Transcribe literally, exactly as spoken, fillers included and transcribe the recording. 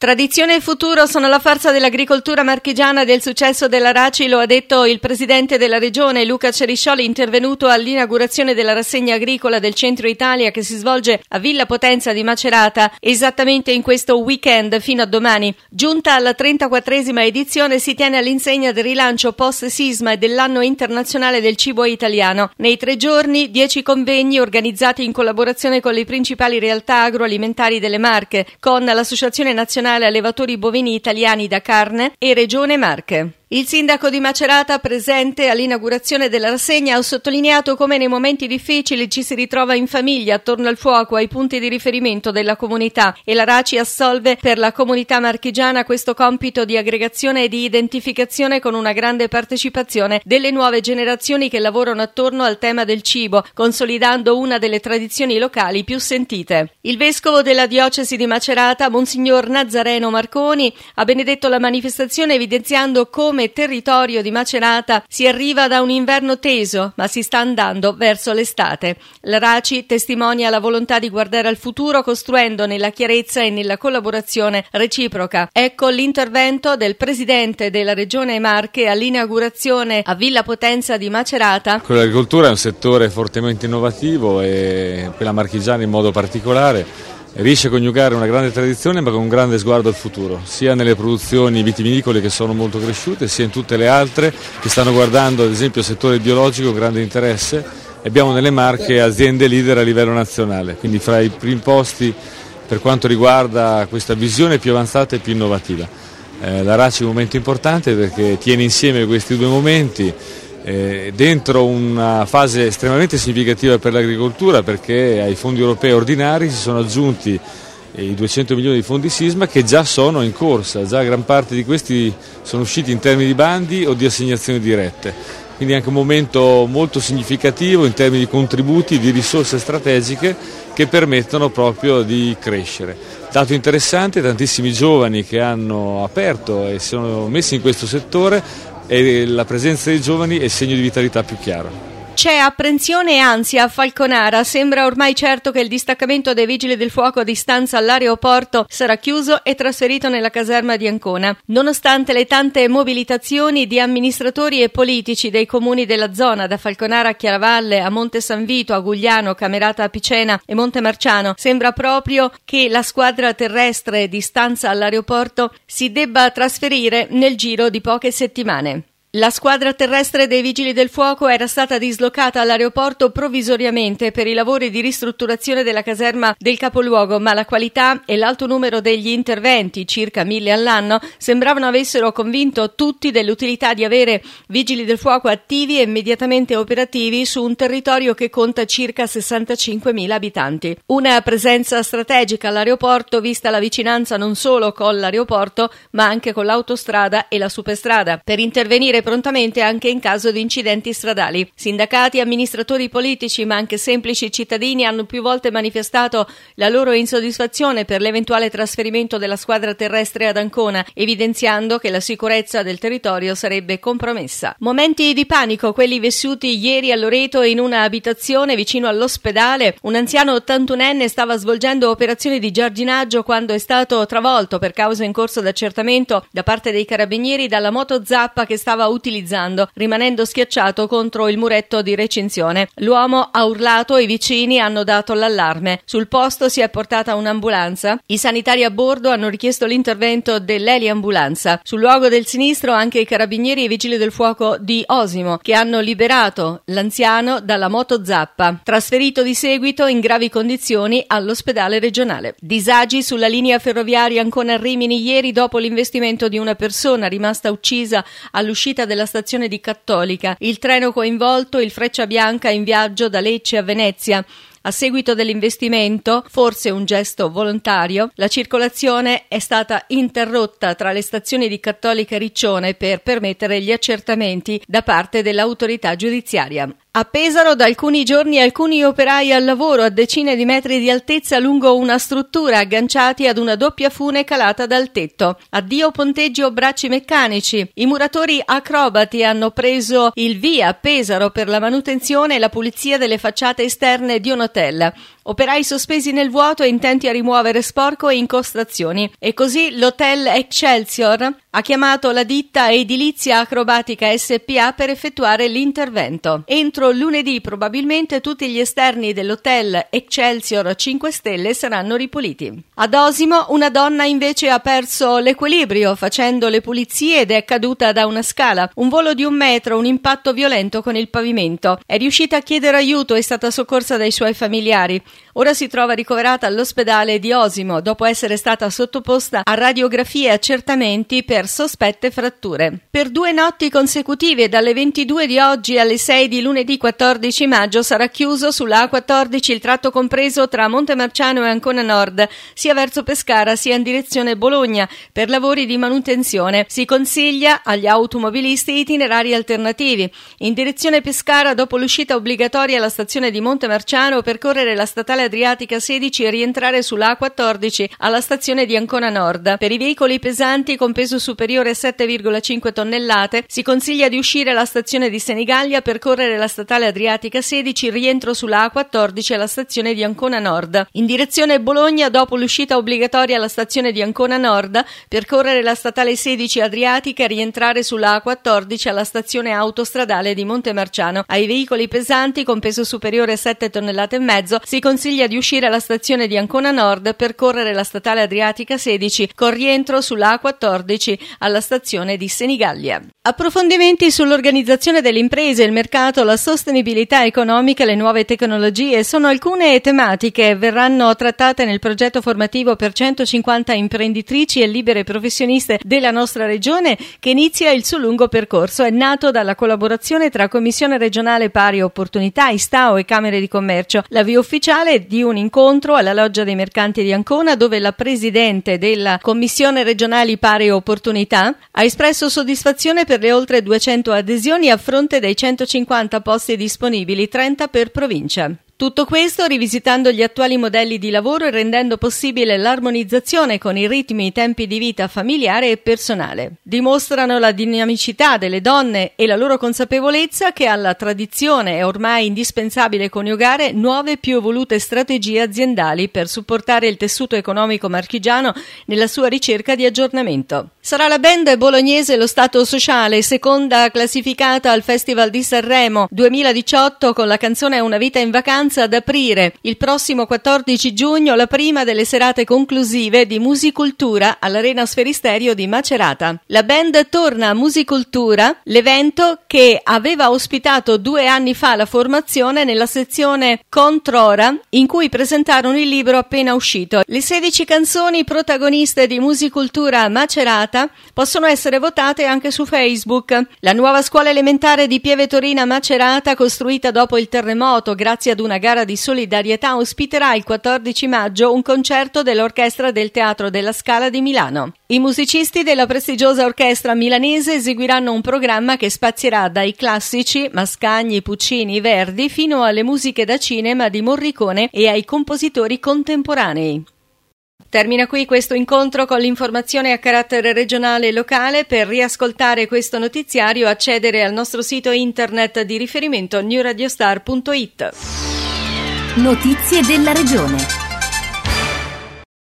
Tradizione e futuro sono la forza dell'agricoltura marchigiana e del successo della RACI, lo ha detto il presidente della regione Luca Ceriscioli, intervenuto all'inaugurazione della rassegna agricola del Centro Italia che si svolge a Villa Potenza di Macerata esattamente in questo weekend fino a domani. Giunta alla trentaquattresima edizione, si tiene all'insegna del rilancio post-sisma e dell'anno internazionale del cibo italiano. Nei tre giorni, dieci convegni organizzati in collaborazione con le principali realtà agroalimentari delle Marche, con l'Associazione Nazionale Allevatori Bovini Italiani da Carne e Regione Marche. Il sindaco di Macerata, presente all'inaugurazione della rassegna, ha sottolineato come nei momenti difficili ci si ritrova in famiglia attorno al fuoco, ai punti di riferimento della comunità, e la RACI assolve per la comunità marchigiana questo compito di aggregazione e di identificazione con una grande partecipazione delle nuove generazioni che lavorano attorno al tema del cibo, consolidando una delle tradizioni locali più sentite. Il vescovo della diocesi di Macerata, Monsignor Nazareno Marconi, ha benedetto la manifestazione evidenziando come territorio di Macerata si arriva da un inverno teso, ma si sta andando verso l'estate. La RACI testimonia la volontà di guardare al futuro costruendo nella chiarezza e nella collaborazione reciproca. Ecco l'intervento del presidente della Regione Marche all'inaugurazione a Villa Potenza di Macerata. L'agricoltura è un settore fortemente innovativo e quella marchigiana in modo particolare riesce a coniugare una grande tradizione ma con un grande sguardo al futuro, sia nelle produzioni vitivinicole che sono molto cresciute, sia in tutte le altre che stanno guardando ad esempio il settore biologico con grande interesse. Abbiamo nelle Marche aziende leader a livello nazionale, quindi fra i primi posti per quanto riguarda questa visione più avanzata e più innovativa. Eh, la RACI è un momento importante perché tiene insieme questi due momenti Eh, dentro una fase estremamente significativa per l'agricoltura, perché ai fondi europei ordinari si sono aggiunti eh, i duecento milioni di fondi sisma che già sono in corsa, già gran parte di questi sono usciti in termini di bandi o di assegnazioni dirette, quindi anche un momento molto significativo in termini di contributi, di risorse strategiche che permettono proprio di crescere. Dato interessante, tantissimi giovani che hanno aperto e si sono messi in questo settore, e la presenza dei giovani è il segno di vitalità più chiaro. C'è apprensione e ansia a Falconara. Sembra ormai certo che il distaccamento dei Vigili del Fuoco a distanza all'aeroporto sarà chiuso e trasferito nella caserma di Ancona. Nonostante le tante mobilitazioni di amministratori e politici dei comuni della zona, da Falconara a Chiaravalle, a Monte San Vito, a Gugliano, Camerata a Picena e Monte Marciano, sembra proprio che la squadra terrestre di stanza all'aeroporto si debba trasferire nel giro di poche settimane. La squadra terrestre dei Vigili del Fuoco era stata dislocata all'aeroporto provvisoriamente per i lavori di ristrutturazione della caserma del capoluogo, ma la qualità e l'alto numero degli interventi, circa mille all'anno, sembravano avessero convinto tutti dell'utilità di avere Vigili del Fuoco attivi e immediatamente operativi su un territorio che conta circa sessantacinquemila abitanti. Una presenza strategica all'aeroporto, vista la vicinanza non solo con l'aeroporto, ma anche con l'autostrada e la superstrada, per intervenire prontamente anche in caso di incidenti stradali. Sindacati, amministratori politici ma anche semplici cittadini hanno più volte manifestato la loro insoddisfazione per l'eventuale trasferimento della squadra terrestre ad Ancona, evidenziando che la sicurezza del territorio sarebbe compromessa. Momenti di panico quelli vissuti ieri a Loreto in una abitazione vicino all'ospedale. Un anziano ottantunenne stava svolgendo operazioni di giardinaggio quando è stato travolto per causa in corso d'accertamento da parte dei carabinieri dalla moto zappa che stava utilizzando, rimanendo schiacciato contro il muretto di recinzione. L'uomo ha urlato e i vicini hanno dato l'allarme. Sul posto si è portata un'ambulanza. I sanitari a bordo hanno richiesto l'intervento dell'eliambulanza. Sul luogo del sinistro anche i carabinieri e i vigili del fuoco di Osimo, che hanno liberato l'anziano dalla moto zappa, trasferito di seguito in gravi condizioni all'ospedale regionale. Disagi sulla linea ferroviaria Ancona-Rimini ieri dopo l'investimento di una persona rimasta uccisa all'uscita della stazione di Cattolica. Il treno coinvolto, il Frecciabianca, in viaggio da Lecce a Venezia. A seguito dell'investimento, forse un gesto volontario, la circolazione è stata interrotta tra le stazioni di Cattolica e Riccione per permettere gli accertamenti da parte dell'autorità giudiziaria. A Pesaro da alcuni giorni alcuni operai al lavoro a decine di metri di altezza lungo una struttura agganciati ad una doppia fune calata dal tetto. Addio ponteggi o bracci meccanici. I muratori acrobati hanno preso il via a Pesaro per la manutenzione e la pulizia delle facciate esterne di un hotel. Operai sospesi nel vuoto e intenti a rimuovere sporco e incrostazioni. E così l'Hotel Excelsior ha chiamato la ditta Edilizia Acrobatica S P A per effettuare l'intervento. Entro lunedì probabilmente tutti gli esterni dell'Hotel Excelsior cinque Stelle saranno ripuliti. Ad Osimo una donna invece ha perso l'equilibrio facendo le pulizie ed è caduta da una scala. Un volo di un metro, un impatto violento con il pavimento. È riuscita a chiedere aiuto e è stata soccorsa dai suoi familiari. Ora si trova ricoverata all'ospedale di Osimo dopo essere stata sottoposta a radiografie e accertamenti per sospette fratture. Per due notti consecutive, dalle ventidue di oggi alle sei di lunedì quattordici maggio, sarà chiuso sulla A quattordici il tratto compreso tra Montemarciano e Ancona Nord, sia verso Pescara sia in direzione Bologna, per lavori di manutenzione. Si consiglia agli automobilisti itinerari alternativi. In direzione Pescara, dopo l'uscita obbligatoria alla stazione di Montemarciano, percorrere la statale Adriatica sedici e rientrare sulla A quattordici alla stazione di Ancona Nord. Per i veicoli pesanti con peso superiore a sette virgola cinque tonnellate si consiglia di uscire alla stazione di Senigallia, percorrere la statale Adriatica sedici, rientro sulla A quattordici alla stazione di Ancona Nord. In direzione Bologna, dopo l'uscita obbligatoria alla stazione di Ancona Nord, percorrere la statale sedici Adriatica e rientrare sulla A quattordici alla stazione autostradale di Montemarciano. Ai veicoli pesanti con peso superiore a sette tonnellate e mezzo si consiglia di uscire alla stazione di Ancona Nord, percorrere la statale Adriatica sedici con rientro sulla A quattordici alla stazione di Senigallia. Approfondimenti sull'organizzazione delle imprese, il mercato, la sostenibilità economica e le nuove tecnologie sono alcune tematiche che verranno trattate nel progetto formativo per centocinquanta imprenditrici e libere professioniste della nostra regione, che inizia il suo lungo percorso. È nato dalla collaborazione tra Commissione regionale Pari Opportunità, Istao e Camere di Commercio. L'avvio ufficiale di un incontro alla Loggia dei Mercanti di Ancona, dove la presidente della Commissione regionali Pari Opportunità ha espresso soddisfazione per le oltre duecento adesioni a fronte dei centocinquanta posti disponibili, trenta per provincia. Tutto questo rivisitando gli attuali modelli di lavoro e rendendo possibile l'armonizzazione con i ritmi e i tempi di vita familiare e personale. Dimostrano la dinamicità delle donne e la loro consapevolezza che alla tradizione è ormai indispensabile coniugare nuove più evolute strategie aziendali per supportare il tessuto economico marchigiano nella sua ricerca di aggiornamento. Sarà la band bolognese Lo Stato Sociale, seconda classificata al Festival di Sanremo duemiladiciotto con la canzone Una vita in vacanza, ad aprire il prossimo quattordici giugno la prima delle serate conclusive di Musicultura all'Arena Sferisterio di Macerata. La band torna a Musicultura, l'evento che aveva ospitato due anni fa la formazione nella sezione Controra, in cui presentarono il libro appena uscito. Le sedici canzoni protagoniste di Musicultura Macerata possono essere votate anche su Facebook. La nuova scuola elementare di Pieve Torina Macerata, costruita dopo il terremoto grazie ad una gara di solidarietà, ospiterà il quattordici maggio un concerto dell'Orchestra del Teatro della Scala di Milano. I musicisti della prestigiosa orchestra milanese eseguiranno un programma che spazierà dai classici Mascagni, Puccini, Verdi fino alle musiche da cinema di Morricone e ai compositori contemporanei. Termina qui questo incontro con l'informazione a carattere regionale e locale. Per riascoltare questo notiziario accedere al nostro sito internet di riferimento new radio star punto it. Notizie della regione.